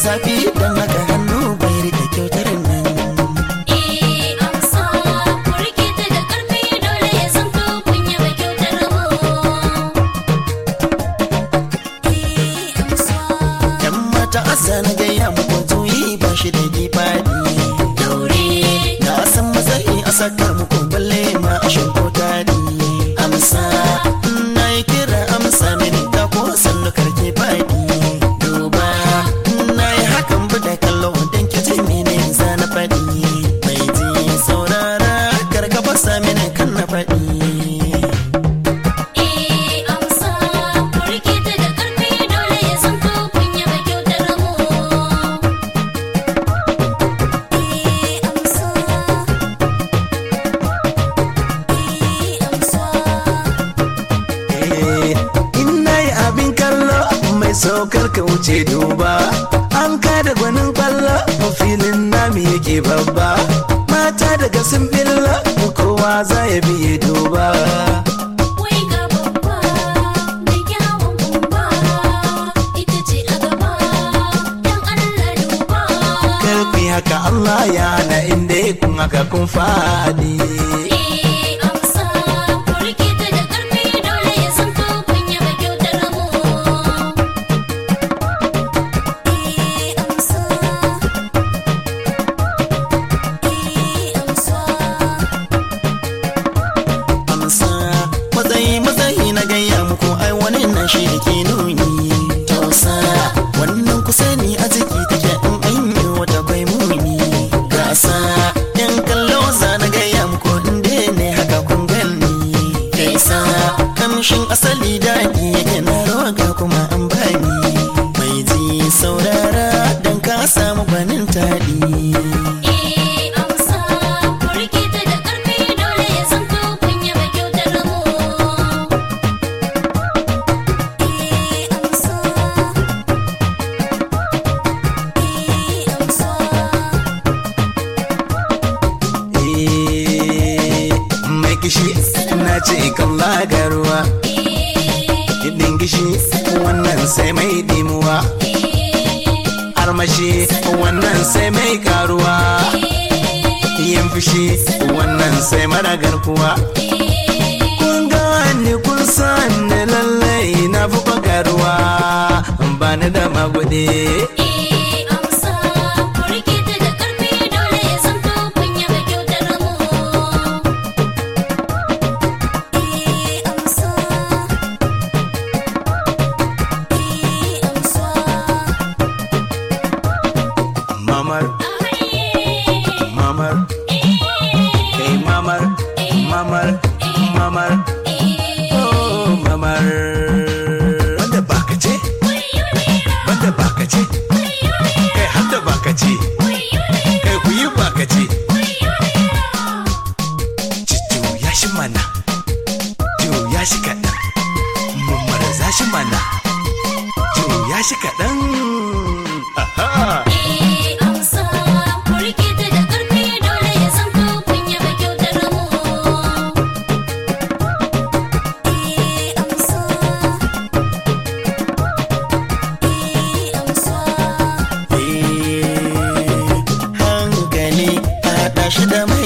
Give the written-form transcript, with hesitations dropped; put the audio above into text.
zafi dan haka hannu bai rike kyautar nan. Amsa ku rike ta da ƙarfi dole ya zanto kun yaba kyautar mu. Amsa Yan mata asa na gaya muku juyi ba shi da gifadi. daure Na san mazai a saka muku balle ma a shanko tadi. Amsa na yi kira amsa mini ta ko sannu karke fadi. Duba na yi hakan bu da kallo don ki ji mene za na fadi. Mai ji saurara karka fasa mini kan na fadi. amsa ku rike ta da ƙarfi dole ya zanto kun yaba kyautar mu. Amsa In na yi abin kallo mai saukar ka wuce duba. An kada gwanin kwallo filin nami yake babba. Mata daga sun billa kowa za ya biye duba. wai ga babba da kyawun gumba ita ce a gaba dan Allah duba. Karfi haka Allah ya hana inda kun haka kun faɗi. Amsa ku rike ta da ƙarfi dole ya zanto kun yaba kyautar mu. Amsa Amsa matsayi na gaya muku ai wani nan shi ke nuni. Tausa wannan kusa ne a jiki take in an yi wata bai muni. Gasa yan kallo za na gaya muku inda ne haka kun gani. Gaisa kamshin asali daɗi yake na roga kuma an bani. Mai ji saurara don ka samu gwanin taɗi. amsa ku rike ta da ƙarfi dole ya zanto kun yaba kyautar mu. Amsa Mai kishi na ce kan lagarwa. Gidin gishi wannan sai mai dimuwa. Armashi wannan sai mai karuwa. Yin fushi wannan sai mara garkuwa. Kun gane kun san ni lallai na fi bagaruwa. Ba ni da maguɗi. amsa ku rike ta da ƙarfi dole ya zanto kun yaba kyautar mu. Amsa Mamar, mamar, hey mamar, mamar, mamar, oh mamar. Wanda baka ce, wanda baka ce, kai har da baka ce, kai ku yi baka ce. Juya shi mana, juya shi kaɗan, mummarza shi mana, juya shi kaɗan. Aha! amsa ku rike ta da ƙarfi dole ya zanto kun yaba kyautar mu. Amsa hankali a haɗa shi da mai